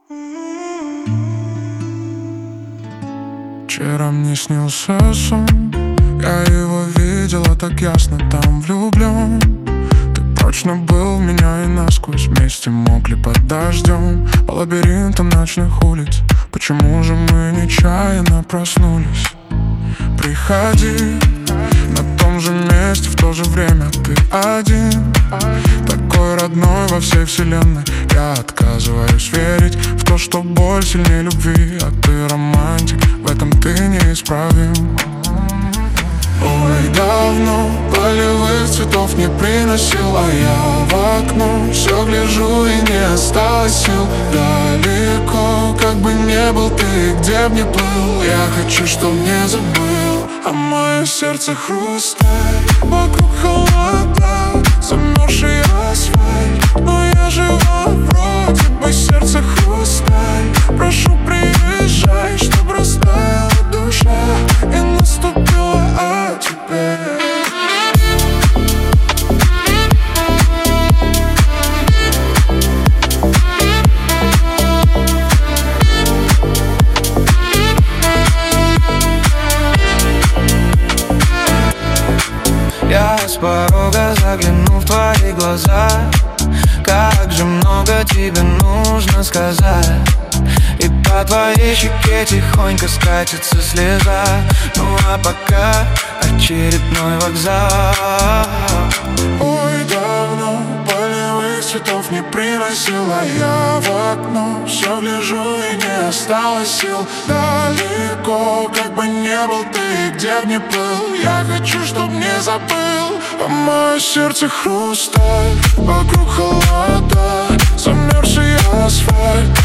Вчера мне снился сон, я его видела так ясно, там влюблен. Ты прочно был в меня и насквозь, вместе могли под дождем по лабиринтам ночных улиц. Почему же мы нечаянно проснулись? Приходи, на том же месте, в то же время ты один, такой родной во всей вселенной. Я отказываюсь верить в то, что боль сильнее любви, а ты романтик, в этом ты неисправим. Ой, давно полевых цветов не приносил, а я в окно все гляжу и не осталось сил. Далеко, как бы не был ты, где б не плыл, я хочу, чтоб не забыл. А мое сердце хрусталь, вокруг холода, замерзший асфальт, но я жива вроде бы, сердце хрусталь. Прошу, приезжай, чтоб растаяла душа и наступила теперь. Я с порога загляну в твои глаза. Как же много тебе нужно сказать. И по твоей щеке тихонько скатится слеза. Ну а пока очередной вокзал. Ой, давно полевых цветов не приносила, я в окно все гляжу и не осталось сил. Далеко, как бы не был ты, где б не плыл, я хочу, чтоб не забыл. А мое сердце хрусталь, вокруг холода, замерзший асфальт,